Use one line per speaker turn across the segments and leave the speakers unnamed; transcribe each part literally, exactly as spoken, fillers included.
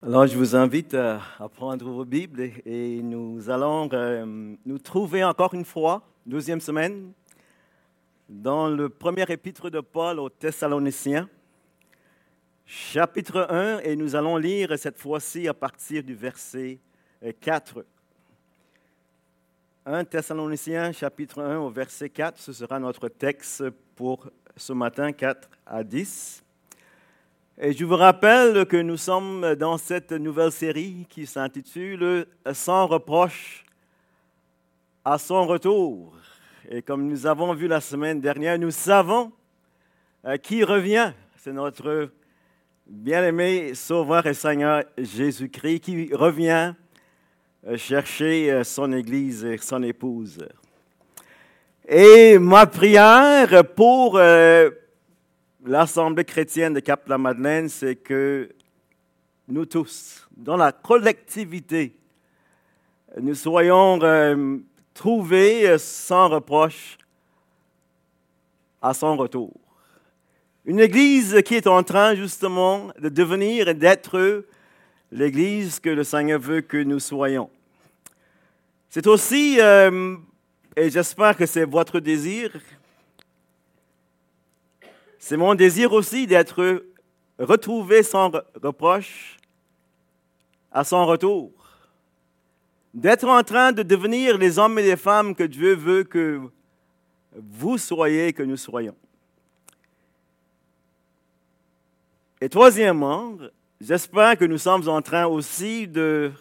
Alors, je vous invite à, à prendre vos Bibles et, et nous allons euh, nous trouver encore une fois, deuxième semaine, dans le premier épître de Paul aux Thessaloniciens, chapitre un, et nous allons lire cette fois-ci à partir du verset quatre. un Thessaloniciens, chapitre un, au verset quatre, ce sera notre texte pour ce matin, quatre à dix. Et je vous rappelle que nous sommes dans cette nouvelle série qui s'intitule « Sans reproche à son retour ». Et comme nous avons vu la semaine dernière, nous savons qui revient. C'est notre bien-aimé Sauveur et Seigneur Jésus-Christ qui revient chercher son Église et son épouse. Et ma prière pour euh, l'Assemblée chrétienne de Cap-la-Madeleine, c'est que nous tous, dans la collectivité, nous soyons euh, trouvés sans reproche à son retour. Une Église qui est en train justement de devenir et d'être l'Église que le Seigneur veut que nous soyons. C'est aussi, euh, et j'espère que c'est votre désir, c'est mon désir aussi d'être retrouvé sans reproche à son retour. D'être en train de devenir les hommes et les femmes que Dieu veut que vous soyez, que nous soyons. Et troisièmement, j'espère que nous sommes en train aussi de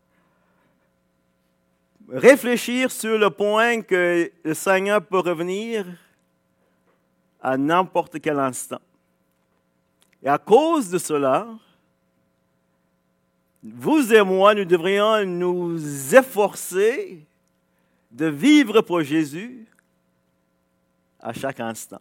réfléchir sur le point que le Seigneur peut revenir à n'importe quel instant. Et à cause de cela, vous et moi, nous devrions nous efforcer de vivre pour Jésus à chaque instant.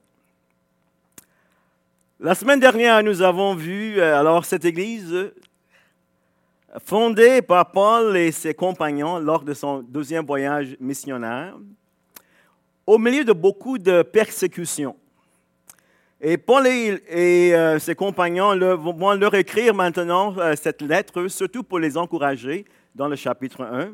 La semaine dernière, nous avons vu alors cette Église fondée par Paul et ses compagnons lors de son deuxième voyage missionnaire, au milieu de beaucoup de persécutions. Et Paul et, et euh, ses compagnons le, vont leur écrire maintenant euh, cette lettre, surtout pour les encourager dans le chapitre un,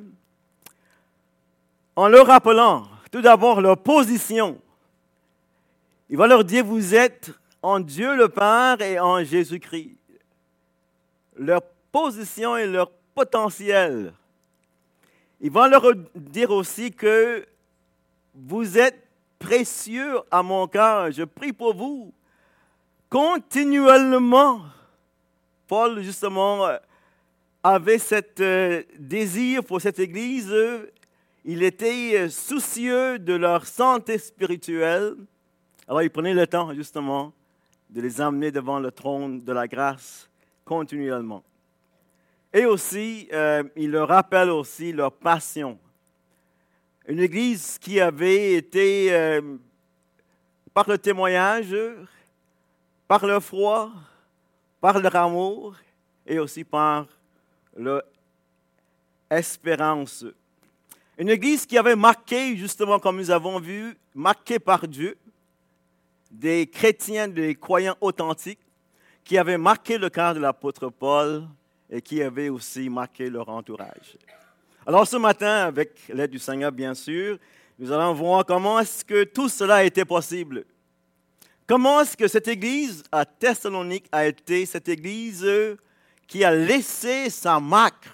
en leur rappelant tout d'abord leur position. Il va leur dire, vous êtes en Dieu le Père et en Jésus-Christ. Leur position et leur potentiel. Il va leur dire aussi que vous êtes précieux à mon cœur, je prie pour vous continuellement. Paul, justement, avait ce désir pour cette Église. Il était soucieux de leur santé spirituelle. Alors, il prenait le temps, justement, de les amener devant le trône de la grâce continuellement. Et aussi, euh, il leur rappelle aussi leur passion. Une Église qui avait été, euh, par le témoignage, par le foi, par leur amour et aussi par leur espérance. Une Église qui avait marqué, justement, comme nous avons vu, marquée par Dieu, des chrétiens, des croyants authentiques, qui avaient marqué le cœur de l'apôtre Paul et qui avaient aussi marqué leur entourage. Alors ce matin, avec l'aide du Seigneur, bien sûr, nous allons voir comment est-ce que tout cela a été possible. Comment est-ce que cette église à Thessalonique a été cette église qui a laissé sa marque.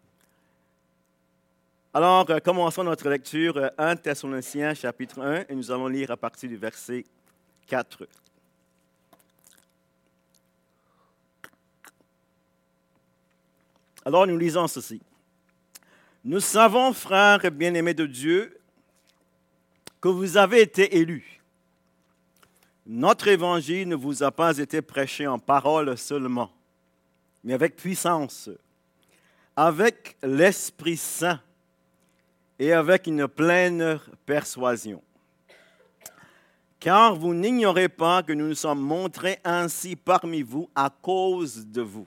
Alors, commençons notre lecture, un Thessaloniciens, chapitre un, et nous allons lire à partir du verset quatre. Alors, nous lisons ceci. Nous savons, frères bien-aimés de Dieu, que vous avez été élus. Notre évangile ne vous a pas été prêché en parole seulement, mais avec puissance, avec l'Esprit Saint et avec une pleine persuasion. Car vous n'ignorez pas que nous nous sommes montrés ainsi parmi vous à cause de vous.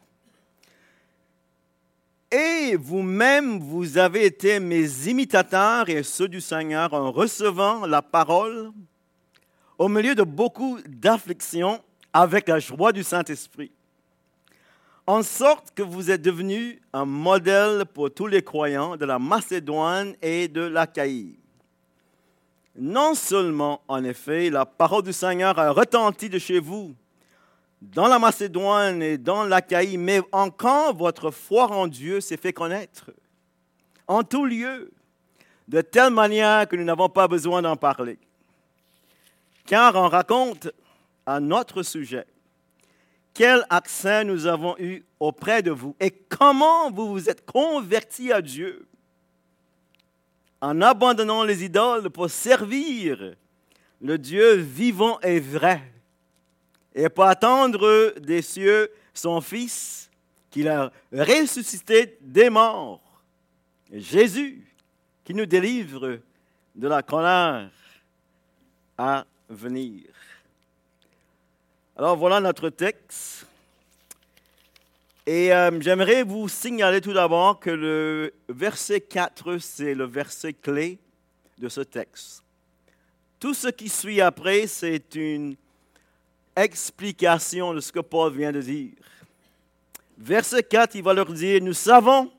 Et vous-même, vous avez été mes imitateurs et ceux du Seigneur en recevant la parole au milieu de beaucoup d'afflictions avec la joie du Saint-Esprit. en sorte que vous êtes devenus un modèle pour tous les croyants de la Macédoine et de l'Achaïe. Non seulement, en effet, la parole du Seigneur a retenti de chez vous, dans la Macédoine et dans l'Achaïe, mais encore votre foi en Dieu s'est fait connaître en tout lieu, de telle manière que nous n'avons pas besoin d'en parler. Car on raconte à notre sujet quel accès nous avons eu auprès de vous et comment vous vous êtes convertis à Dieu en abandonnant les idoles pour servir le Dieu vivant et vrai et pour attendre des cieux son Fils qu'il a ressuscité des morts, Jésus, qui nous délivre de la colère à venir. Alors voilà notre texte. Et euh, j'aimerais vous signaler tout d'abord que le verset quatre, c'est le verset clé de ce texte. Tout ce qui suit après, c'est une explication de ce que Paul vient de dire. Verset quatre, il va leur dire, nous savons,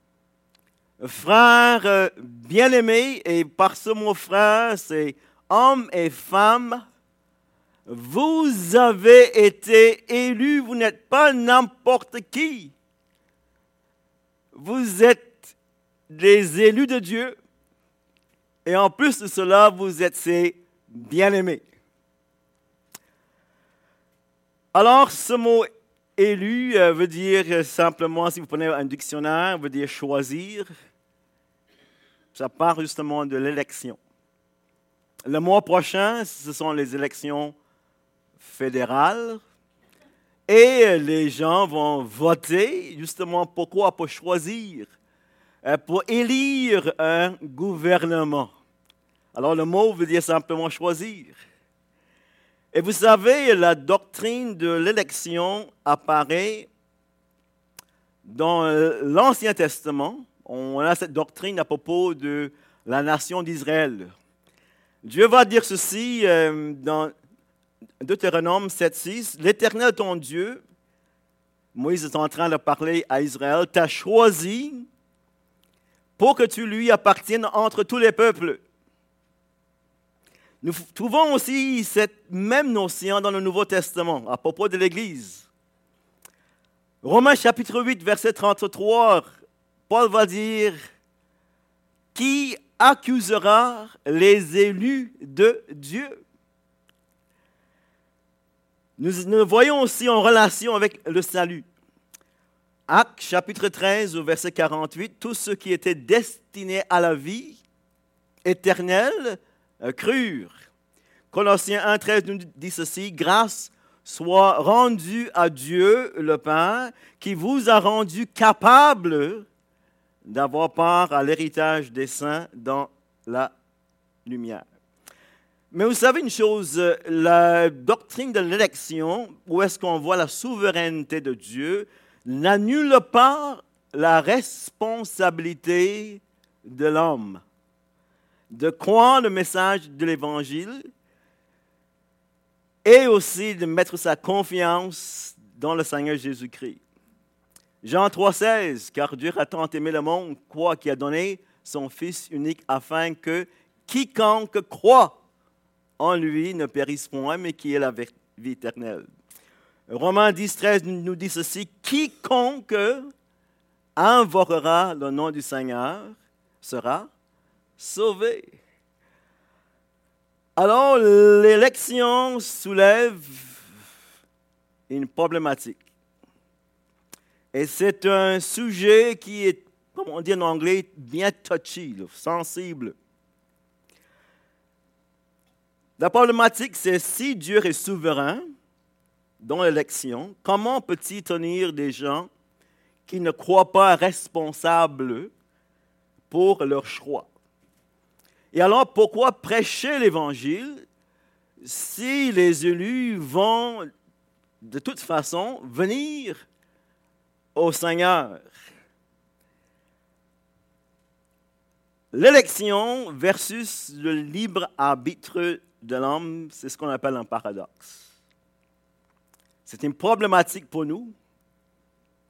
frères bien-aimés, et par ce mot frère, c'est hommes et femmes, vous avez été élus, vous n'êtes pas n'importe qui. Vous êtes des élus de Dieu, et en plus de cela, vous êtes ses bien-aimés. Alors, ce mot élu euh, veut dire simplement, si vous prenez un dictionnaire, veut dire choisir. Ça part justement de l'élection. Le mois prochain, ce sont les élections fédérales. Et les gens vont voter, justement, pourquoi? Pour choisir, euh, pour élire un gouvernement. Alors, le mot veut dire simplement choisir. Et vous savez, la doctrine de l'élection apparaît dans l'Ancien Testament. On a cette doctrine à propos de la nation d'Israël. Dieu va dire ceci euh, dans Deutéronome sept six. L'Éternel, ton Dieu, Moïse est en train de parler à Israël, t'a choisi pour que tu lui appartiennes entre tous les peuples. Nous trouvons aussi cette même notion dans le Nouveau Testament à propos de l'Église. Romains chapitre huit, verset trente-trois, Paul va dire « Qui accusera les élus de Dieu ?» Nous le voyons aussi en relation avec le salut. Actes chapitre treize, verset quarante-huit, « Tous ceux qui étaient destinés à la vie éternelle crurent. » Colossiens un, treize nous dit ceci, « Grâce soit rendue à Dieu le Père, qui vous a rendu capable d'avoir part à l'héritage des saints dans la lumière. » Mais vous savez une chose, la doctrine de l'élection, où est-ce qu'on voit la souveraineté de Dieu, n'annule pas la responsabilité de l'homme de croire le message de l'Évangile et aussi de mettre sa confiance dans le Seigneur Jésus-Christ. Jean trois, seize, « Car Dieu a tant aimé le monde, quoi qu'il a donné son Fils unique, afin que quiconque croit en lui ne périsse point, mais qui ait la vie éternelle. » Romains dix, treize nous dit ceci, « Quiconque invoquera le nom du Seigneur sera sauvé. » Alors, l'élection soulève une problématique. Et c'est un sujet qui est, comme on dit en anglais, bien touchy, sensible. La problématique, c'est si Dieu est souverain dans l'élection, comment peut-il tenir des gens qui ne croient pas responsables pour leur choix? Et alors, pourquoi prêcher l'Évangile si les élus vont, de toute façon, venir au Seigneur? L'élection versus le libre arbitre de l'homme, c'est ce qu'on appelle un paradoxe. C'est une problématique pour nous,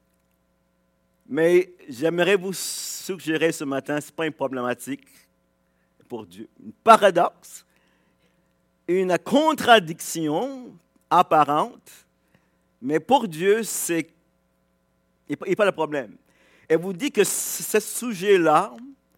Mais j'aimerais vous suggérer ce matin, ce n'est pas une problématique pour Dieu. Un paradoxe, une contradiction apparente, mais pour Dieu, c'est il n'y a pas de problème. Et vous dit que ce sujet-là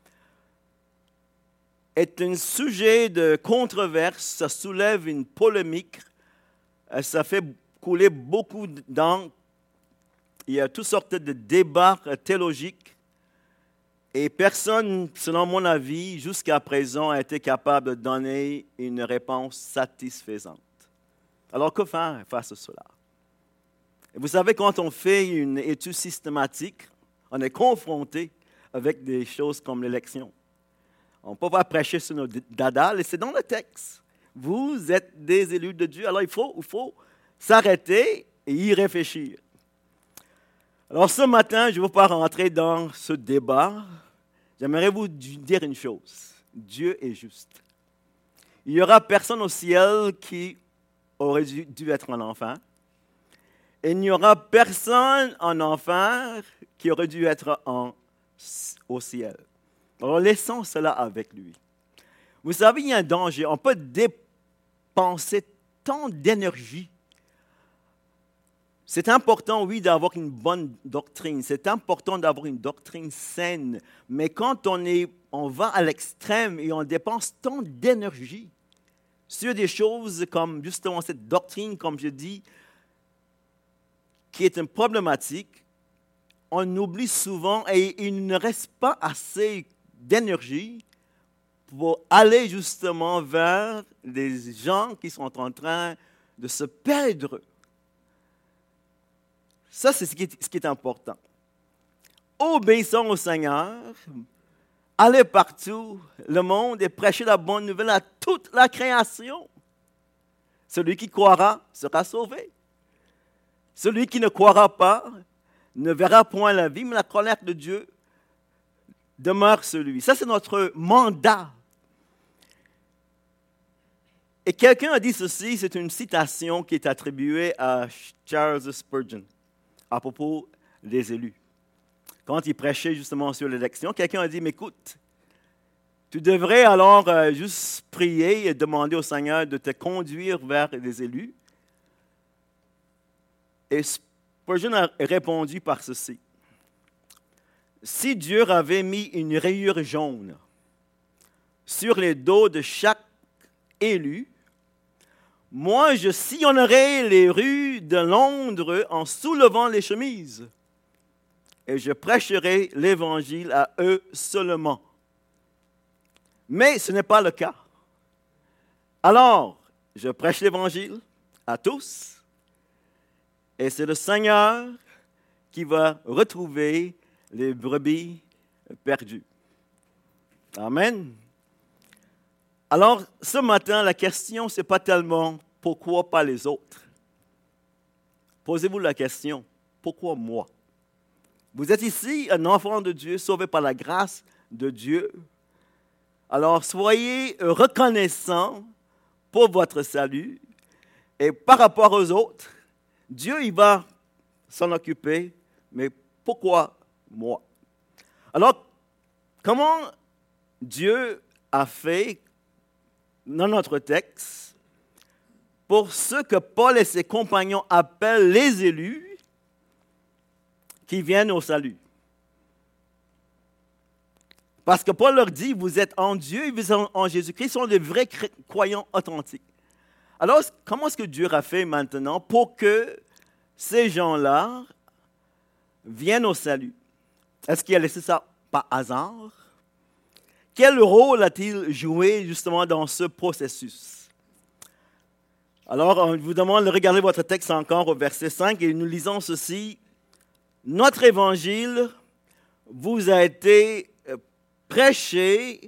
est un sujet de controverse, ça soulève une polémique, ça fait couler beaucoup d'encre. Il y a toutes sortes de débats théologiques et personne, selon mon avis, jusqu'à présent, a été capable de donner une réponse satisfaisante. Alors, que faire face à cela? Et vous savez, quand on fait une étude systématique, on est confronté avec des choses comme l'élection. On ne peut pas prêcher sur nos dadas, et c'est dans le texte. Vous êtes des élus de Dieu, alors il faut, il faut s'arrêter et y réfléchir. Alors ce matin, je ne veux pas rentrer dans ce débat. J'aimerais vous dire une chose. Dieu est juste. Il n'y aura personne au ciel qui aurait dû être un enfant. Et il n'y aura personne en enfer qui aurait dû être en, au ciel. Alors laissons cela avec lui. Vous savez, il y a un danger. On peut dépenser tant d'énergie. C'est important, oui, d'avoir une bonne doctrine. C'est important d'avoir une doctrine saine. Mais quand on, est, on va à l'extrême et on dépense tant d'énergie sur des choses comme justement cette doctrine, comme je dis, qui est une problématique, on oublie souvent et il ne reste pas assez d'énergie pour aller justement vers les gens qui sont en train de se perdre. Ça, c'est ce qui est, ce qui est important. Obéissons au Seigneur, allez partout, le monde, et prêchez la bonne nouvelle à toute la création. Celui qui croira sera sauvé. Celui qui ne croira pas ne verra point la vie, mais la colère de Dieu demeure sur lui. Ça, c'est notre mandat. Et quelqu'un a dit ceci, c'est une citation qui est attribuée à Charles Spurgeon à propos des élus. Quand il prêchait justement sur l'élection, quelqu'un a dit, mais écoute, tu devrais alors euh, juste prier et demander au Seigneur de te conduire vers les élus. Et Spurgeon a répondu par ceci. Si Dieu avait mis une rayure jaune sur les dos de chaque élu, moi, je sillonnerai les rues de Londres en soulevant les chemises et je prêcherai l'Évangile à eux seulement. Mais ce n'est pas le cas. Alors, je prêche l'Évangile à tous et c'est le Seigneur qui va retrouver les brebis perdues. Amen. Alors, ce matin, la question, ce n'est pas tellement « pourquoi pas les autres ?» Posez-vous la question « pourquoi moi ?» Vous êtes ici, un enfant de Dieu, sauvé par la grâce de Dieu. Alors, soyez reconnaissants pour votre salut. Et par rapport aux autres, Dieu, il va s'en occuper. Mais pourquoi moi? Alors, comment Dieu a fait dans notre texte, pour ce que Paul et ses compagnons appellent les élus qui viennent au salut. Parce que Paul leur dit, vous êtes en Dieu et vous êtes en Jésus-Christ, sont les vrais croyants authentiques. Alors, comment est-ce que Dieu a fait maintenant pour que ces gens-là viennent au salut? Est-ce qu'il a laissé ça par hasard? Quel rôle a-t-il joué justement dans ce processus? Alors, on vous demande de regarder votre texte encore au verset cinq et nous lisons ceci. Notre évangile vous a été prêché,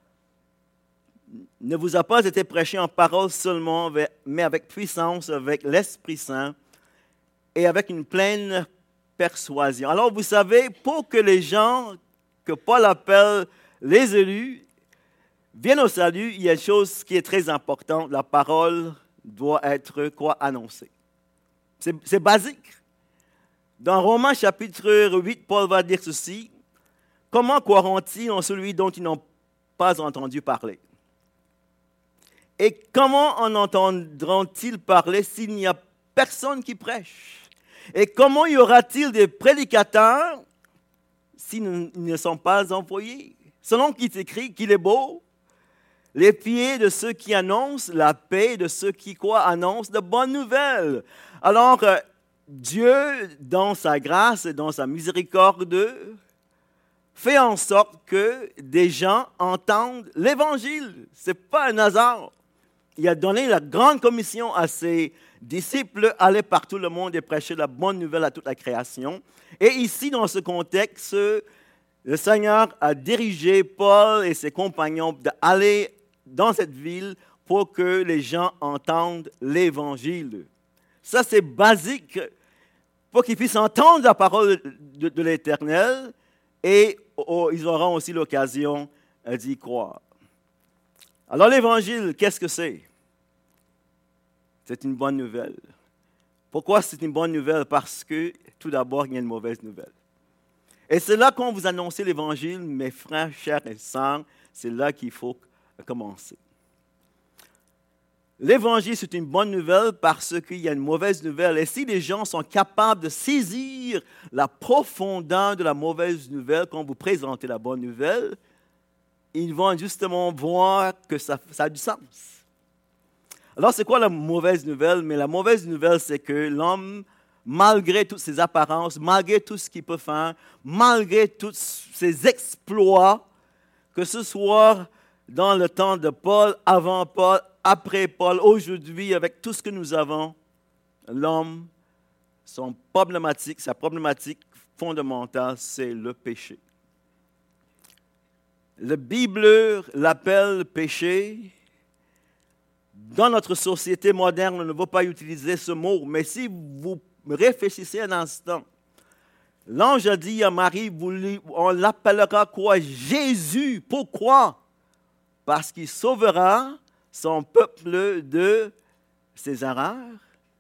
ne vous a pas été prêché en parole seulement, mais avec puissance, avec l'Esprit Saint et avec une pleine persuasion. Alors, vous savez, pour que les gens que Paul appelle les élus viennent au salut, il y a une chose qui est très importante. La parole doit être quoi? Annoncée. C'est, c'est basique. Dans Romains chapitre huit, Paul va dire ceci. Comment croiront-ils en celui dont ils n'ont pas entendu parler? Et comment en entendront-ils parler s'il n'y a personne qui prêche? Et comment y aura-t-il des prédicateurs s'ils ne sont pas envoyés? Selon qu'il est écrit qu'il est beau, les pieds de ceux qui annoncent la paix, de ceux qui quoi annoncent de bonnes nouvelles. Alors, euh, Dieu, dans sa grâce et dans sa miséricorde, fait en sorte que des gens entendent l'Évangile. Ce n'est pas un hasard. Il a donné la grande commission à ses disciples, aller par tout le monde et prêcher la bonne nouvelle à toute la création. Et ici, dans ce contexte, le Seigneur a dirigé Paul et ses compagnons d'aller dans cette ville pour que les gens entendent l'Évangile. Ça, c'est basique pour qu'ils puissent entendre la parole de, de l'Éternel et oh, ils auront aussi l'occasion d'y croire. Alors l'Évangile, qu'est-ce que c'est? C'est une bonne nouvelle. Pourquoi c'est une bonne nouvelle? Parce que tout d'abord, il y a une mauvaise nouvelle. Et c'est là qu'on vous annonce l'Évangile, mes frères, chers et sœurs, c'est là qu'il faut commencer. L'Évangile, c'est une bonne nouvelle parce qu'il y a une mauvaise nouvelle. Et si les gens sont capables de saisir la profondeur de la mauvaise nouvelle quand vous présentez la bonne nouvelle, ils vont justement voir que ça, ça a du sens. Alors, c'est quoi la mauvaise nouvelle? Mais la mauvaise nouvelle, c'est que l'homme, malgré toutes ses apparences, malgré tout ce qu'il peut faire, malgré tous ses exploits, que ce soit dans le temps de Paul, avant Paul, après Paul, aujourd'hui, avec tout ce que nous avons, l'homme, son problématique, sa problématique fondamentale, c'est le péché. La Bible l'appelle péché. Dans notre société moderne, on ne va pas utiliser ce mot, mais si vous réfléchissez un instant, l'ange a dit à Marie, on l'appellera quoi? Jésus. Pourquoi? Parce qu'il sauvera son peuple de ses erreurs,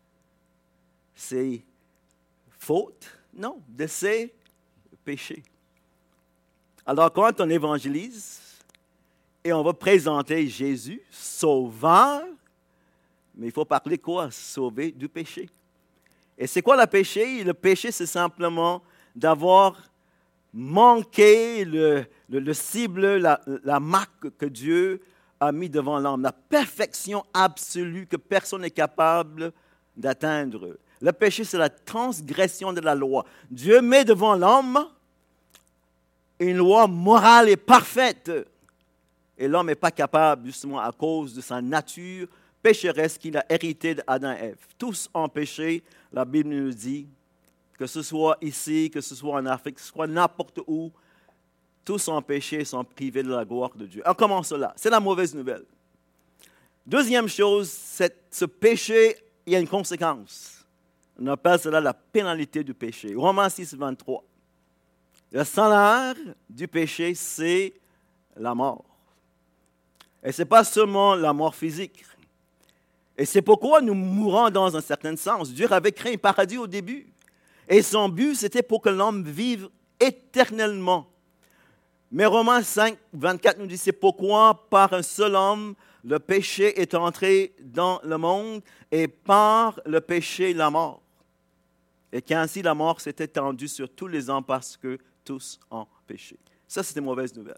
ses fautes, non, de ses péchés. Alors, quand on évangélise et on va présenter Jésus, sauveur, mais il faut parler quoi? Sauver du péché. Et c'est quoi le péché? Le péché, c'est simplement d'avoir manqué le, le, le cible, la, la marque que Dieu a mis devant l'homme, la perfection absolue que personne n'est capable d'atteindre. Le péché, c'est la transgression de la loi. Dieu met devant l'homme une loi morale et parfaite. Et l'homme n'est pas capable, justement, à cause de sa nature pécheresse qu'il a héritée d'Adam et Ève. Tous ont péché, la Bible nous dit, que ce soit ici, que ce soit en Afrique, que ce soit n'importe où, tous ont péché et sont privés de la gloire de Dieu. Alors, comment cela? C'est la mauvaise nouvelle. Deuxième chose, c'est, ce péché, il y a une conséquence. On appelle cela la pénalité du péché. Romains six, vingt-trois. Le salaire du péché, c'est la mort. Et ce n'est pas seulement la mort physique. Et c'est pourquoi nous mourons dans un certain sens. Dieu avait créé un paradis au début. Et son but, c'était pour que l'homme vive éternellement. Mais Romains cinq, vingt-quatre nous dit, c'est pourquoi par un seul homme, le péché est entré dans le monde et par le péché, la mort. Et qu'ainsi la mort s'est étendue sur tous les hommes parce que tous ont péché. Ça, c'est une mauvaise nouvelle.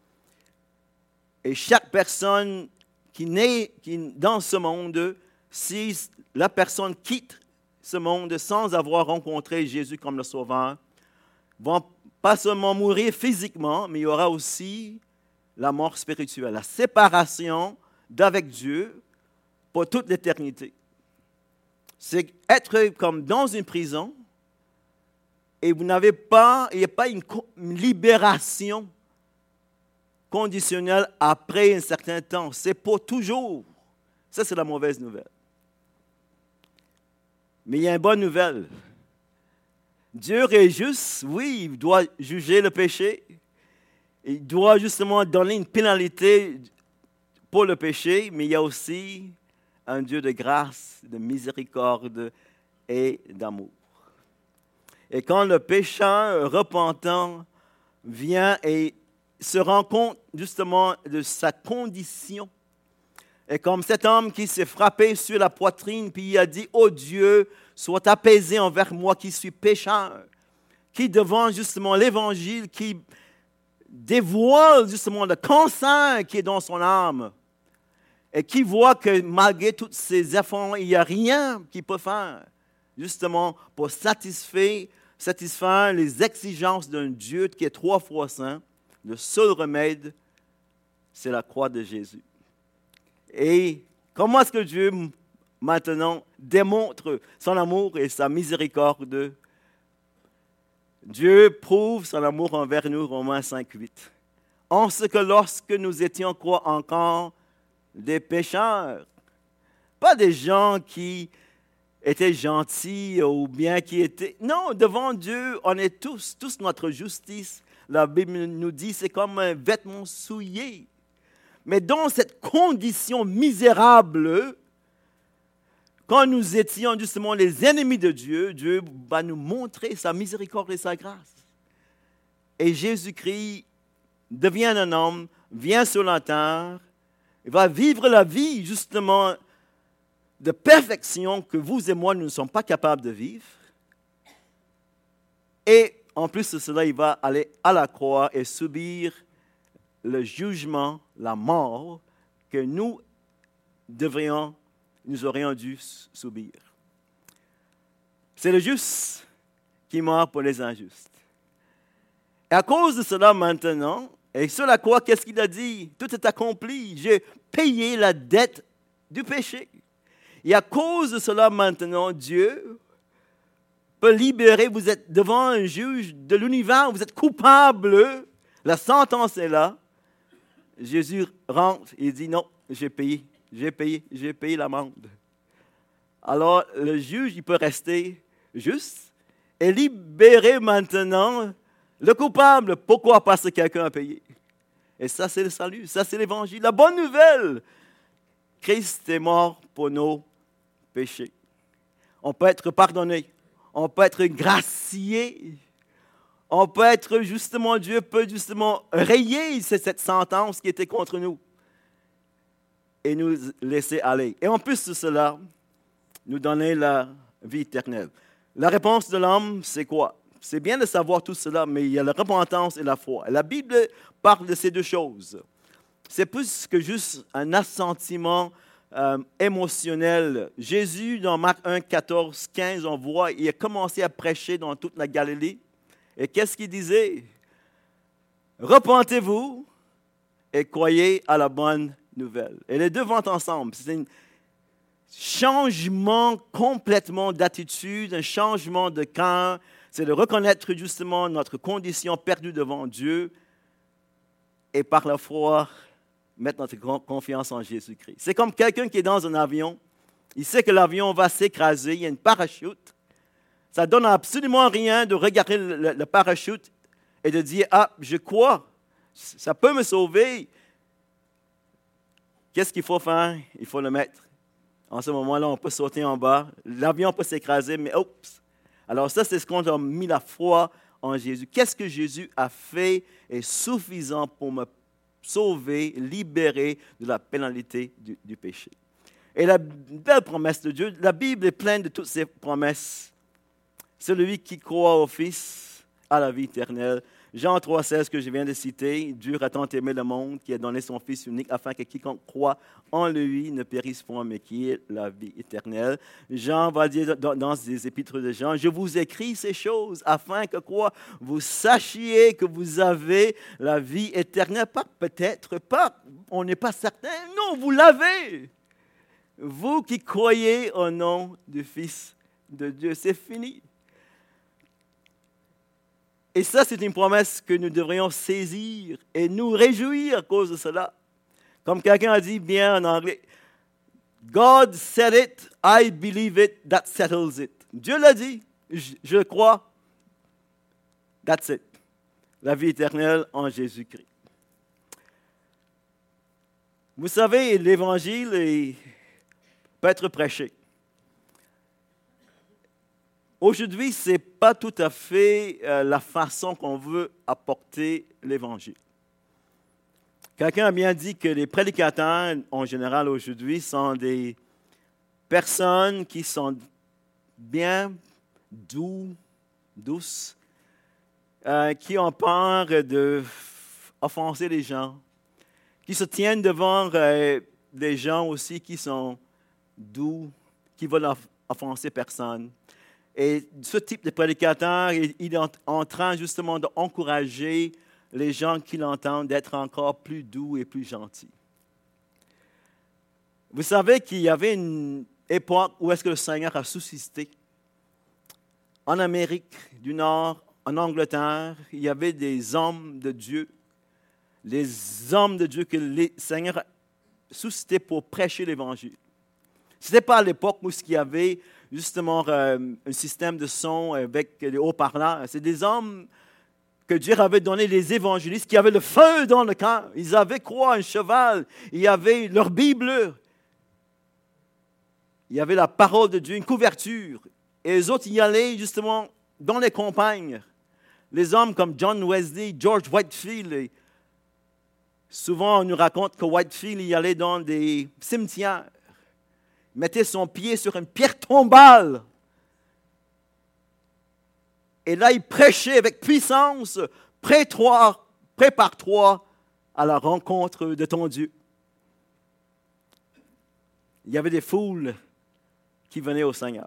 Et chaque personne qui naît qui, dans ce monde, si la personne quitte ce monde sans avoir rencontré Jésus comme le Sauveur, vont pas seulement mourir physiquement, mais il y aura aussi la mort spirituelle, la séparation d'avec Dieu pour toute l'éternité. C'est être comme dans une prison et vous n'avez pas, il n'y a pas une, une libération conditionnelle après un certain temps. C'est pour toujours. Ça, c'est la mauvaise nouvelle. Mais il y a une bonne nouvelle. Dieu est juste, oui, il doit juger le péché. Il doit justement donner une pénalité pour le péché, mais il y a aussi un Dieu de grâce, de miséricorde et d'amour. Et quand le pécheur repentant vient et se rend compte justement de sa condition, et comme cet homme qui s'est frappé sur la poitrine, puis il a dit, « Oh Dieu, sois apaisé envers moi qui suis pécheur », qui devant justement l'Évangile, qui dévoile justement le cancer qui est dans son âme, et qui voit que malgré tous ses efforts, il n'y a rien qu'il peut faire, justement pour satisfaire, satisfaire les exigences d'un Dieu qui est trois fois saint. Le seul remède, c'est la croix de Jésus. Et comment est-ce que Dieu maintenant démontre son amour et sa miséricorde? Dieu prouve son amour envers nous, Romains cinq, huit. En ce que lorsque nous étions quoi encore des pécheurs, pas des gens qui étaient gentils ou bien qui étaient... Non, devant Dieu, on est tous, tous notre justice. La Bible nous dit c'est comme un vêtement souillé. Mais dans cette condition misérable, quand nous étions justement les ennemis de Dieu, Dieu va nous montrer sa miséricorde et sa grâce. Et Jésus-Christ devient un homme, vient sur la terre, il va vivre la vie justement de perfection que vous et moi, nous ne sommes pas capables de vivre. Et en plus de cela, il va aller à la croix et subir le jugement, la mort que nous devrions, nous aurions dû subir. C'est le juste qui meurt pour les injustes. Et à cause de cela maintenant, et sur la croix, qu'est-ce qu'il a dit? Tout est accompli. J'ai payé la dette du péché. Et à cause de cela maintenant, Dieu peut libérer. Vous êtes devant un juge de l'univers, vous êtes coupable. La sentence est là. Jésus rentre et dit non, j'ai payé, j'ai payé, j'ai payé l'amende. Alors le juge, il peut rester juste et libérer maintenant le coupable. Pourquoi? Parce que quelqu'un a payé. Et ça, c'est le salut, ça, c'est l'évangile. La bonne nouvelle, Christ est mort pour nos péchés. On peut être pardonné, on peut être gracié. On peut être justement, Dieu peut justement rayer cette sentence qui était contre nous et nous laisser aller. Et en plus de cela, nous donner la vie éternelle. La réponse de l'homme, c'est quoi? C'est bien de savoir tout cela, mais il y a la repentance et la foi. Et la Bible parle de ces deux choses. C'est plus que juste un assentiment euh, émotionnel. Jésus, dans Marc un, quatorze, quinze, on voit, il a commencé à prêcher dans toute la Galilée. Et qu'est-ce qu'il disait? Repentez-vous et croyez à la bonne nouvelle. Et les deux vont ensemble. C'est un changement complètement d'attitude, un changement de cœur. C'est de reconnaître justement notre condition perdue devant Dieu et par la foi, mettre notre confiance en Jésus-Christ. C'est comme quelqu'un qui est dans un avion. Il sait que l'avion va s'écraser. Il y a une parachute. Ça ne donne absolument rien de regarder le, le, le parachute et de dire « Ah, je crois, ça peut me sauver. » Qu'est-ce qu'il faut faire? Il faut le mettre. En ce moment-là, on peut sauter en bas. L'avion peut s'écraser, mais oups! Alors ça, c'est ce qu'on a mis la foi en Jésus. Qu'est-ce que Jésus a fait est suffisant pour me sauver, libérer de la pénalité du, du péché. Et la belle promesse de Dieu, la Bible est pleine de toutes ces promesses. Celui qui croit au Fils a la vie éternelle. Jean trois, seize que je viens de citer, Dieu a tant aimé le monde qui a donné son Fils unique afin que quiconque croit en lui ne périsse point, mais qui ait la vie éternelle. Jean va dire dans, dans les épîtres de Jean, je vous écris ces choses afin que quoi? Vous sachiez que vous avez la vie éternelle. Pas peut-être, pas, on n'est pas certain. Non, vous l'avez. Vous qui croyez au nom du Fils de Dieu, c'est fini. Et ça, c'est une promesse que nous devrions saisir et nous réjouir à cause de cela. Comme quelqu'un a dit bien en anglais, God said it, I believe it, that settles it. Dieu l'a dit, je, je crois, that's it. La vie éternelle en Jésus-Christ. Vous savez, l'Évangile est, peut être prêché. aujourd'hui, ce n'est pas tout à fait euh, la façon qu'on veut apporter l'Évangile. Quelqu'un a bien dit que les prédicateurs, en général aujourd'hui, sont des personnes qui sont bien doux, douces, euh, qui ont peur d'offenser les gens, qui se tiennent devant euh, des gens aussi qui sont doux, qui veulent off- offenser personne. Et ce type de prédicateur, il, il est en train justement d'encourager les gens qui l'entendent d'être encore plus doux et plus gentils. Vous savez qu'il y avait une époque où est-ce que le Seigneur a suscité. En Amérique du Nord, en Angleterre, il y avait des hommes de Dieu, les hommes de Dieu que le Seigneur a suscités pour prêcher l'Évangile. Ce n'était pas à l'époque où il y avait justement euh, un système de son avec des haut-parleurs. C'est des hommes que Dieu avait donné les évangélistes qui avaient le feu dans le cœur. Ils avaient quoi? Un cheval. Il y avait leur Bible. Il y avait la parole de Dieu, une couverture. Et les autres y allaient justement dans les campagnes. Les hommes comme John Wesley, George Whitefield. Et souvent, on nous raconte que Whitefield y allait dans des cimetières. Il mettait son pied sur une pierre tombale. Et là, il prêchait avec puissance, prépare-toi, prépare-toi à la rencontre de ton Dieu. Il y avait des foules qui venaient au Seigneur.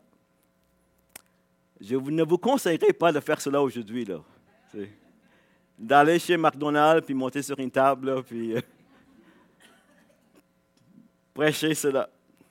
Je ne vous conseillerais pas de faire cela aujourd'hui, là. C'est d'aller chez McDonald's, puis monter sur une table, là, puis euh, prêcher cela.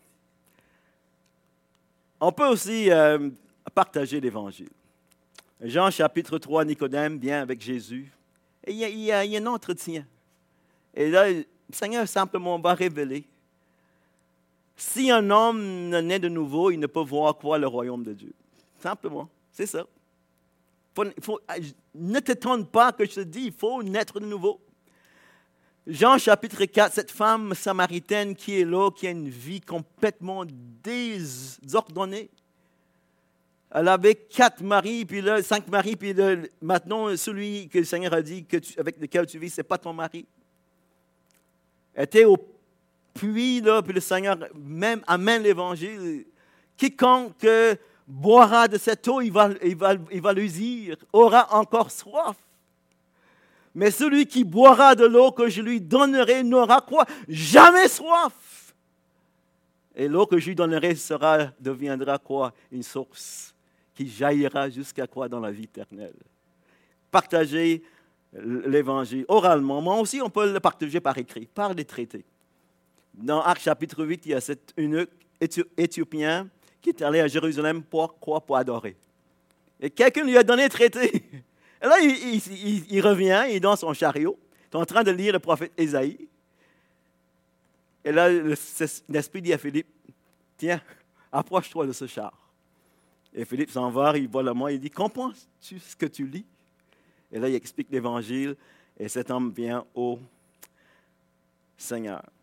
On peut aussi euh, partager l'Évangile. Jean chapitre trois, Nicodème vient avec Jésus. Et il y a, il y a, il y a un entretien. Et là, le Seigneur simplement va révéler. Si un homme naît de nouveau, il ne peut voir quoi le royaume de Dieu. Simplement, c'est ça. Faut, faut, ne t'étonne pas que je te dis, il faut naître de nouveau. Jean chapitre quatre, cette femme samaritaine qui est là, qui a une vie complètement désordonnée. Elle avait quatre maris, puis là, cinq maris, puis là, maintenant, celui que le Seigneur a dit que tu, avec lequel tu vis, ce n'est pas ton mari. Elle était au puits, là, puis le Seigneur même amène l'Évangile. Quiconque boira de cette eau, il va, il va, il va l'usir, aura encore soif. Mais celui qui boira de l'eau que je lui donnerai n'aura quoi? Jamais soif. Et l'eau que je lui donnerai sera, deviendra quoi? Une source qui jaillira jusqu'à quoi dans la vie éternelle. Partager l'Évangile oralement, mais aussi on peut le partager par écrit, par les traités. Dans Actes chapitre huit, il y a cet eunuque éthiopien qui est allé à Jérusalem pour quoi? Pour adorer. Et quelqu'un lui a donné un traité. Et là, il, il, il, il revient, il est dans son chariot, il est en train de lire le prophète Ésaïe. Et là, l'Esprit dit à Philippe, tiens, approche-toi de ce char. Et Philippe s'en va, il voit le mot, il dit, comprends-tu ce que tu lis? Et là, il explique l'Évangile, et cet homme vient au Seigneur.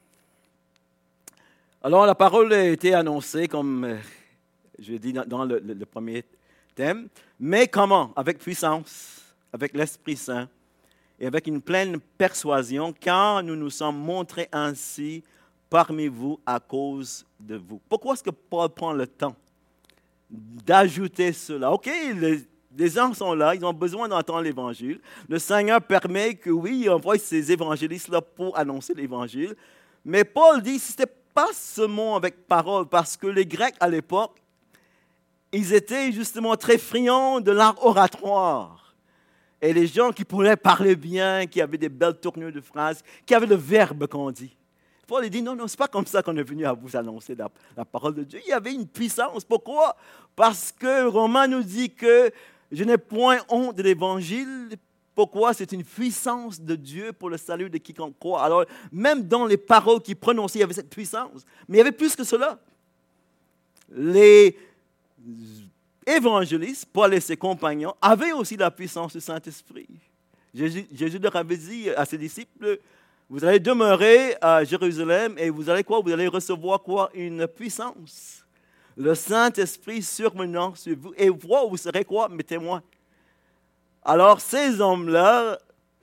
Alors, la parole a été annoncée, comme je l'ai dit dans le, le, le premier thème, mais comment? Avec puissance, avec l'Esprit Saint, et avec une pleine persuasion, car nous nous sommes montrés ainsi parmi vous à cause de vous. Pourquoi est-ce que Paul prend le temps d'ajouter cela? OK, les, les gens sont là, ils ont besoin d'entendre l'Évangile. Le Seigneur permet que, oui, il envoie ces évangélistes-là pour annoncer l'Évangile. Mais Paul dit, ce n'était pas seulement avec parole, parce que les Grecs à l'époque, ils étaient justement très friands de l'art oratoire. Et les gens qui pouvaient parler bien, qui avaient des belles tournures de phrases, qui avaient le verbe qu'on dit. Paul dit, non, non, ce n'est pas comme ça qu'on est venu à vous annoncer la, la parole de Dieu. Il y avait une puissance. Pourquoi? Parce que Romain nous dit que je n'ai point honte de l'Évangile. Pourquoi? C'est une puissance de Dieu pour le salut de quiconque croit. Alors, même dans les paroles qu'il prononçait, il y avait cette puissance. Mais il y avait plus que cela. Les évangélistes, Paul et ses compagnons, avaient aussi la puissance du Saint-Esprit. Jésus, Jésus leur avait dit à ses disciples, vous allez demeurer à Jérusalem et vous allez quoi? Vous allez recevoir quoi? Une puissance. le Saint-Esprit survenant sur vous. Et vous, vous serez quoi? Mes témoins. Alors, ces hommes-là,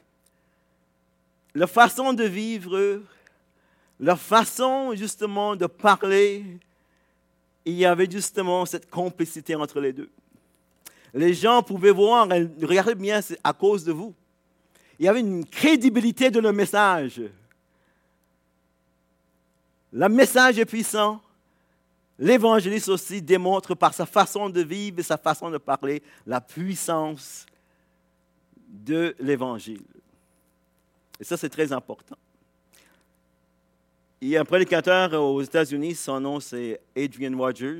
leur façon de vivre, leur façon justement de parler, il y avait justement cette complicité entre les deux. Les gens pouvaient voir, regardez bien, c'est à cause de vous. Il y avait une crédibilité de le message. Le message est puissant. L'évangéliste aussi démontre par sa façon de vivre et sa façon de parler la puissance de l'évangile. Et ça, c'est très important. Il y a un prédicateur aux États-Unis, son nom c'est Adrian Rogers.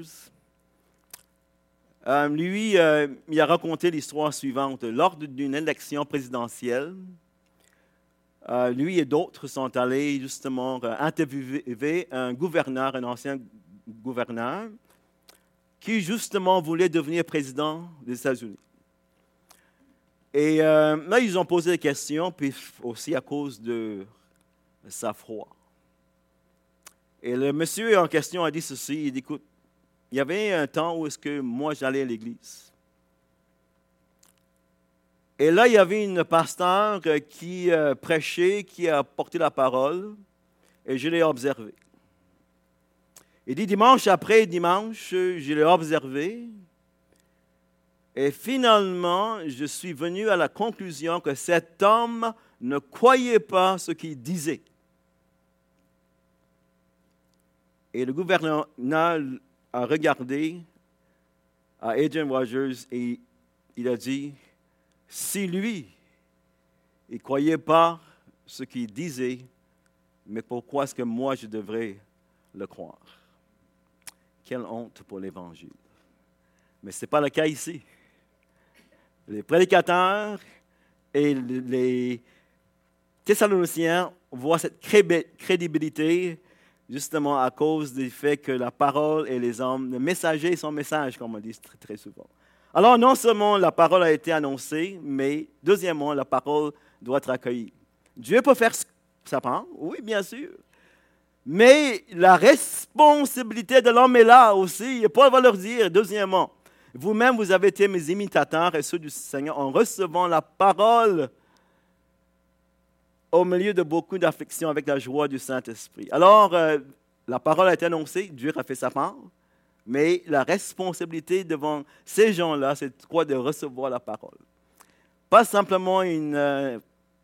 Euh, lui, euh, il a raconté l'histoire suivante. Lors d'une élection présidentielle, euh, lui et d'autres sont allés justement euh, interviewer un gouverneur, un ancien gouverneur, qui justement voulait devenir président des États-Unis. Et euh, là, ils ont posé des questions, puis aussi à cause de sa foi. Et le monsieur en question a dit ceci, il dit, écoute, il y avait un temps où est-ce que moi j'allais à l'église. Et là, il y avait une pasteur qui euh, prêchait, qui a porté la parole, et je l'ai observé. Il dit, dimanche après dimanche, je l'ai observé, et finalement, je suis venu à la conclusion que cet homme ne croyait pas ce qu'il disait. Et le gouverneur a regardé à Adrian Rogers et il a dit, si lui, il ne croyait pas ce qu'il disait, mais pourquoi est-ce que moi je devrais le croire? Quelle honte pour l'Évangile. Mais ce n'est pas le cas ici. Les prédicateurs et les Thessaloniciens voient cette crédibilité justement à cause du fait que la parole et les hommes, le messager et son message, comme on dit très, très souvent. Alors, non seulement la parole a été annoncée, mais deuxièmement, la parole doit être accueillie. Dieu peut faire sa part, oui, bien sûr. Mais la responsabilité de l'homme est là aussi. Et Paul va leur dire, deuxièmement, vous-même, vous avez été mes imitateurs et ceux du Seigneur en recevant la parole au milieu de beaucoup d'afflictions avec la joie du Saint-Esprit. Alors, euh, la parole a été annoncée, Dieu a fait sa part, mais la responsabilité devant ces gens-là, c'est quoi? De recevoir la parole. Pas simplement une euh,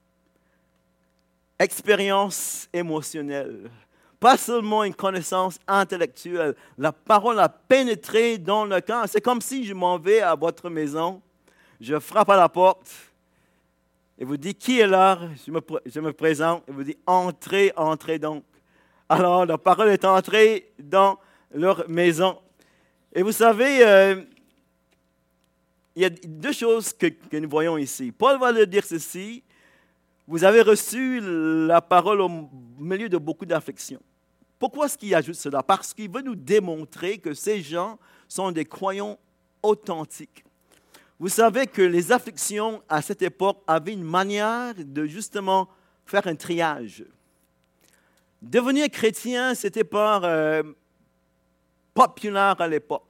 expérience émotionnelle, pas seulement une connaissance intellectuelle. La parole a pénétré dans le cœur. C'est comme si je m'en vais à votre maison, je frappe à la porte, et vous dites, qui est là? Je me, je me présente, et vous dites, entrez, entrez donc. Alors, la parole est entrée dans leur maison. Et vous savez, euh, il y a deux choses que, que nous voyons ici. Paul va leur dire ceci, vous avez reçu la parole au milieu de beaucoup d'afflictions. Pourquoi est-ce qu'il ajoute cela? Parce qu'il veut nous démontrer que ces gens sont des croyants authentiques. Vous savez que les afflictions à cette époque avaient une manière de justement faire un triage. Devenir chrétien, ce n'était pas euh, populaire à l'époque.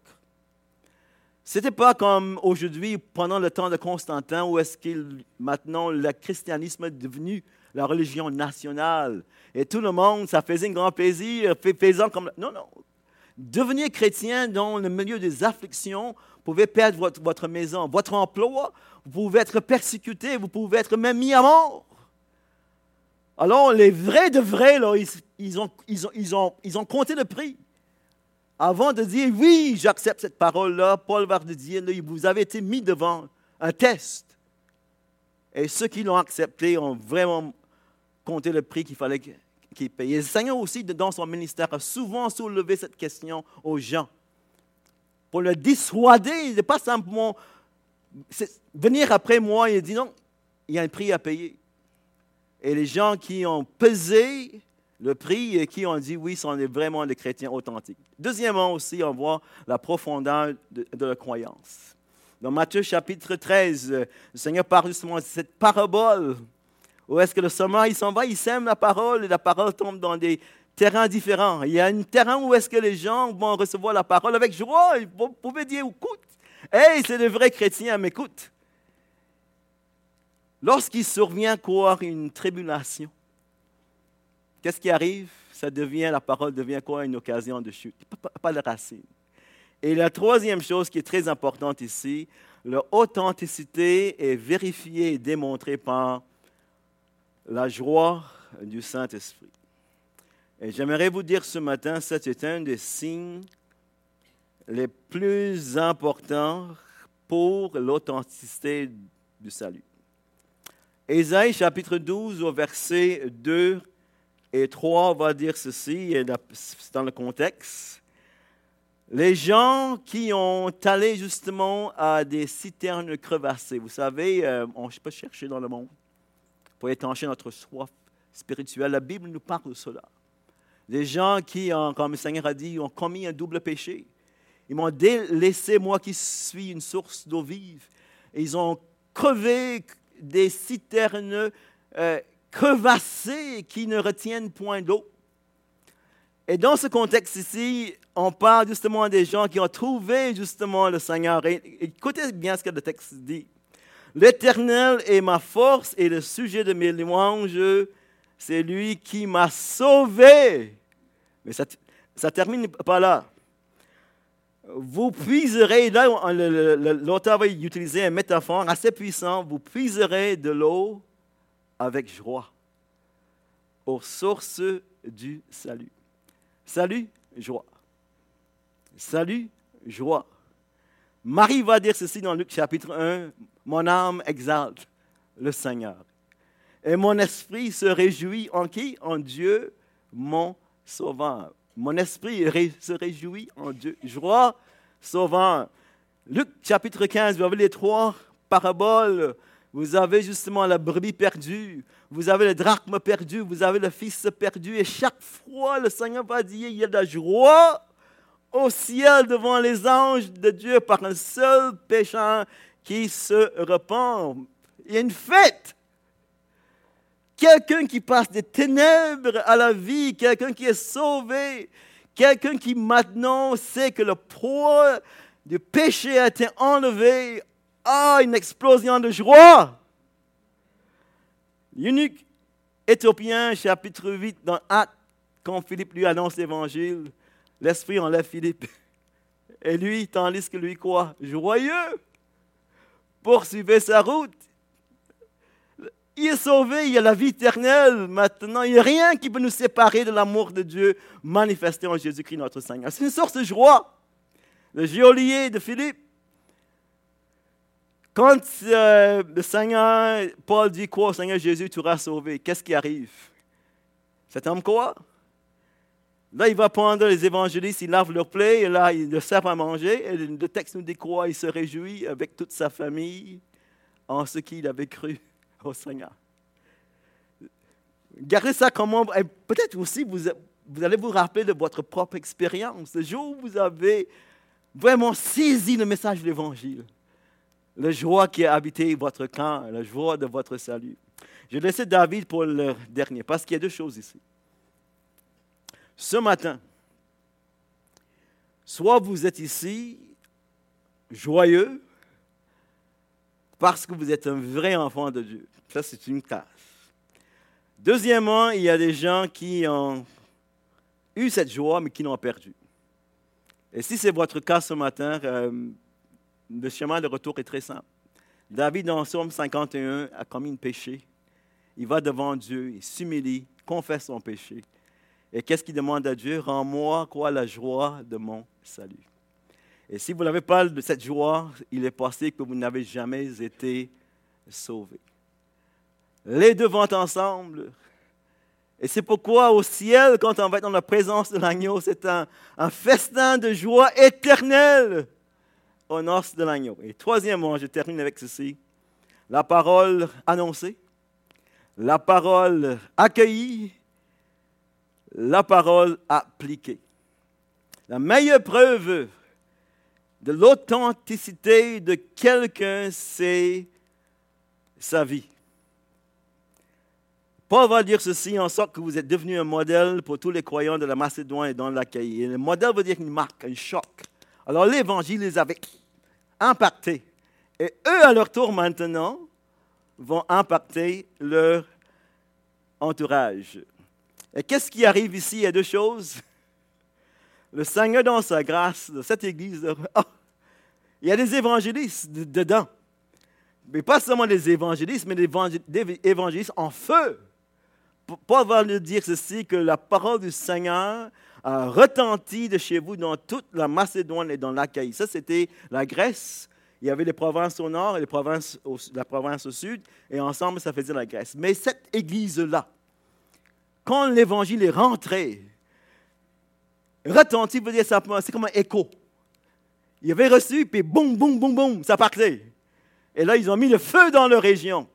Ce n'était pas comme aujourd'hui, pendant le temps de Constantin, où est-ce que maintenant le christianisme est devenu la religion nationale. Et tout le monde, ça faisait un grand plaisir, faisant comme... Non, non. Devenir chrétien dans le milieu des afflictions, vous pouvez perdre votre, votre maison, votre emploi, vous pouvez être persécuté, vous pouvez être même mis à mort. Alors, les vrais de vrais, là, ils, ils, ont, ils, ont, ils, ont, ils ont compté le prix. Avant de dire, oui, j'accepte cette parole-là, Paul va dire, là, vous avez été mis devant un test. Et ceux qui l'ont accepté ont vraiment compté le prix qu'il fallait qu'ils payent. Et le Seigneur aussi, dans son ministère, a souvent soulevé cette question aux gens. Pour le dissuader, pas simplement venir après moi et dire non, il y a un prix à payer. Et les gens qui ont pesé le prix et qui ont dit oui, sont vraiment des chrétiens authentiques. Deuxièmement aussi, on voit la profondeur de, de la croyance. Dans Matthieu chapitre treize, le Seigneur parle justement de cette parabole où est-ce que le semeur, il s'en va, il sème la parole et la parole tombe dans des terrains différents. Il y a un terrain où est-ce que les gens vont recevoir la parole avec joie. Vous pouvez dire, écoute, hey, c'est le vrai chrétien, m'écoute. Lorsqu'il survient quoi, une tribulation, qu'est-ce qui arrive? Ça devient, la parole devient quoi? Une occasion de chute, pas, pas de racine. Et la troisième chose qui est très importante ici, leur authenticité est vérifiée et démontrée par la joie du Saint-Esprit. Et j'aimerais vous dire ce matin, c'est un des signes les plus importants pour l'authenticité du salut. Ésaïe chapitre douze au verset deux et trois va dire ceci, et c'est dans le contexte. Les gens qui ont allé justement à des citernes crevassées, vous savez, euh, on ne peut chercher dans le monde pour étancher notre soif spirituelle. La Bible nous parle de cela. Des gens qui, ont, comme le Seigneur a dit, ont commis un double péché. Ils m'ont délaissé, moi qui suis une source d'eau vive. Et ils ont crevé des citernes euh, crevassées qui ne retiennent point d'eau. Et dans ce contexte ici, on parle justement des gens qui ont trouvé justement le Seigneur. Et écoutez bien ce que le texte dit. L'Éternel est ma force et le sujet de mes louanges, c'est lui qui m'a sauvé. Mais ça ne termine pas là. Vous puiserez, là l'auteur va utiliser une métaphore assez puissante, vous puiserez de l'eau avec joie aux sources du salut. Salut, joie. Salut, joie. Marie va dire ceci dans Luc chapitre un, « Mon âme exalte le Seigneur. Et mon esprit se réjouit en qui? En Dieu, mon sauveur. » Mon esprit se réjouit en Dieu. Joie, sauveur. Luc chapitre quinze, vous avez les trois paraboles. Vous avez justement la brebis perdue, vous avez le drachme perdu, vous avez le fils perdu. Et chaque fois, le Seigneur va dire, il y a de la joie au ciel devant les anges de Dieu par un seul pécheur qui se repent. Il y a une fête. Quelqu'un qui passe des ténèbres à la vie, quelqu'un qui est sauvé, quelqu'un qui maintenant sait que le poids du péché a été enlevé. Ah, une explosion de joie! L'eunuque éthiopien, chapitre huit, dans Actes, quand Philippe lui annonce l'évangile, l'Esprit enlève Philippe. Et lui, tandis que lui, quoi? Joyeux! Poursuivait sa route. Il est sauvé, il y a la vie éternelle. Maintenant, il n'y a rien qui peut nous séparer de l'amour de Dieu manifesté en Jésus-Christ notre Seigneur. C'est une source de joie. Le geôlier de Philippe, quand euh, le Seigneur, Paul dit quoi au Seigneur Jésus, tu auras sauvé, qu'est-ce qui arrive? Cet homme quoi? Là, il va prendre les évangélistes, il lave leurs plaies, et là, il le sert à manger. Et le texte nous dit quoi? Il se réjouit avec toute sa famille en ce qu'il avait cru au Seigneur. Gardez ça comme on... Peut-être aussi, vous, vous allez vous rappeler de votre propre expérience. Le jour où vous avez vraiment saisi le message de l'Évangile. La joie qui a habité votre cœur, la joie de votre salut. Je vais laisser David pour le dernier, parce qu'il y a deux choses ici. Ce matin, soit vous êtes ici joyeux parce que vous êtes un vrai enfant de Dieu. Ça, c'est une case. Deuxièmement, il y a des gens qui ont eu cette joie, mais qui l'ont perdue. Et si c'est votre cas ce matin, euh, le chemin de retour est très simple. David, dans Psaume cinquante et un, a commis un péché. Il va devant Dieu, il s'humilie, confesse son péché. Et qu'est-ce qu'il demande à Dieu? Rends-moi quoi la joie de mon salut. Et si vous n'avez pas de cette joie, il est possible que vous n'avez jamais été sauvé. Les deux vont ensemble. Et c'est pourquoi au ciel, quand on va être dans la présence de l'agneau, c'est un, un festin de joie éternelle aux noces de l'agneau. Et troisièmement, je termine avec ceci. La parole annoncée, la parole accueillie, la parole appliquée. La meilleure preuve de l'authenticité de quelqu'un, c'est sa vie. Paul va dire ceci en sorte que vous êtes devenu un modèle pour tous les croyants de la Macédoine et dans l'Achaïe. Et le modèle veut dire une marque, un choc. Alors l'Évangile les avait impactés. Et eux, à leur tour maintenant, vont impacter leur entourage. Et qu'est-ce qui arrive ici? Il y a deux choses. Le Seigneur, dans sa grâce, de cette église, oh, il y a des évangélistes dedans. Mais pas seulement des évangélistes, mais des évangélistes en feu. Paul va nous dire ceci, que la parole du Seigneur a retenti de chez vous dans toute la Macédoine et dans l'Achaïe. Ça, c'était la Grèce. Il y avait les provinces au nord et les provinces au, la province au sud, et ensemble, ça faisait la Grèce. Mais cette église-là, quand l'Évangile est rentré, retenti veut dire ça, c'est comme un écho. Ils avaient reçu, puis boum, boum, boum, boum, ça partait. Et là, ils ont mis le feu dans leur région.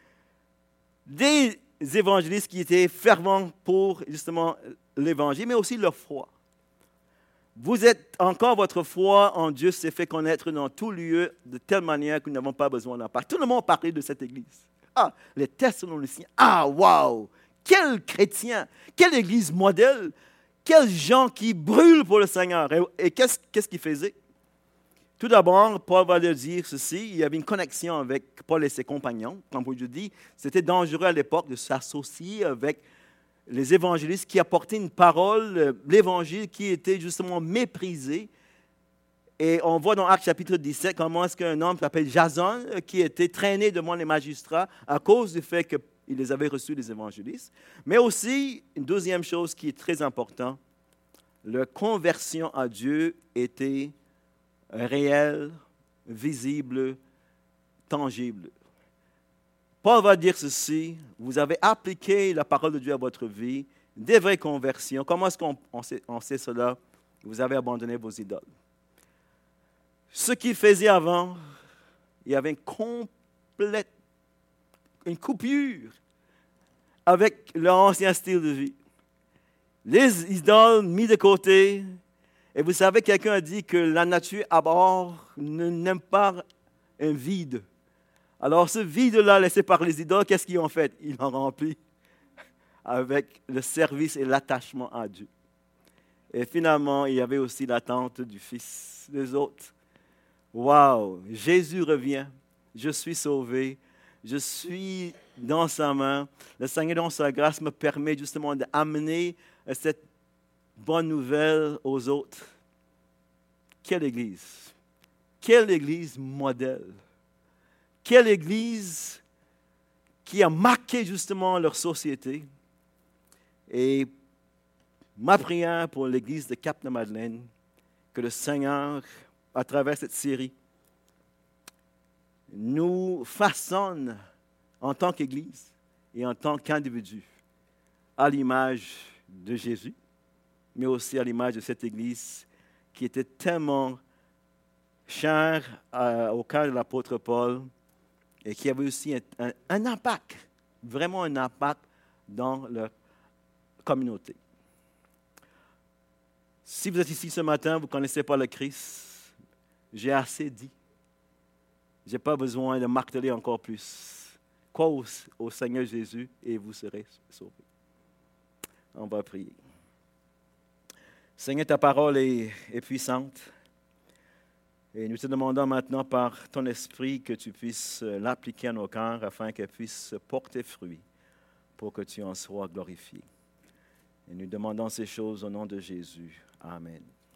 Des évangélistes qui étaient fervents pour justement l'Évangile, mais aussi leur foi. Vous êtes encore, votre foi en Dieu s'est fait connaître dans tout lieu de telle manière que nous n'avons pas besoin d'en parler. Tout le monde parlait de cette église. Ah, les Thessaloniciens. Ah, waouh! Quels chrétiens! Quelle église modèle! Quels gens qui brûlent pour le Seigneur! Et, et qu'est-ce, qu'est-ce qu'ils faisaient? Tout d'abord, Paul va leur dire ceci, il y avait une connexion avec Paul et ses compagnons. Comme je dis, c'était dangereux à l'époque de s'associer avec les évangélistes qui apportaient une parole, l'évangile qui était justement méprisé. Et on voit dans Actes chapitre dix-sept comment est-ce qu'un homme qui s'appelle Jason, qui était traîné devant les magistrats à cause du fait qu'il les avait reçus des évangélistes. Mais aussi, une deuxième chose qui est très importante, leur conversion à Dieu était réelle, visible, tangible. Paul va dire ceci, vous avez appliqué la parole de Dieu à votre vie, des vraies conversions. Comment est-ce qu'on on sait, on sait cela? Vous avez abandonné vos idoles. Ce qu'ils faisaient avant, il y avait une complète, une coupure avec leur ancien style de vie. Les idoles mis de côté. Et vous savez, quelqu'un a dit que la nature à bord n'aime pas un vide. Alors ce vide-là laissé par les idoles, qu'est-ce qu'ils ont fait? Ils l'ont rempli avec le service et l'attachement à Dieu. Et finalement, il y avait aussi l'attente du Fils des autres. Waouh! Jésus revient, je suis sauvé, je suis dans sa main. Le Seigneur, dans sa grâce, me permet justement d'amener cette bonne nouvelle aux autres. Quelle église! Quelle église modèle! Quelle église qui a marqué justement leur société. Et ma prière pour l'église de Cap-de-Madeleine, que le Seigneur, à travers cette série, nous façonne en tant qu'église et en tant qu'individu à l'image de Jésus, mais aussi à l'image de cette église qui était tellement chère à, au cœur de l'apôtre Paul et qui avait aussi un, un, un impact, vraiment un impact dans leur communauté. Si vous êtes ici ce matin, vous ne connaissez pas le Christ, j'ai assez dit. Je n'ai pas besoin de marteler encore plus. Crois au, au Seigneur Jésus et vous serez sauvés. On va prier. Seigneur, ta parole est, est puissante. Et nous te demandons maintenant par ton esprit que tu puisses l'appliquer à nos cœurs afin qu'elle puisse porter fruit pour que tu en sois glorifié. Et nous demandons ces choses au nom de Jésus. Amen.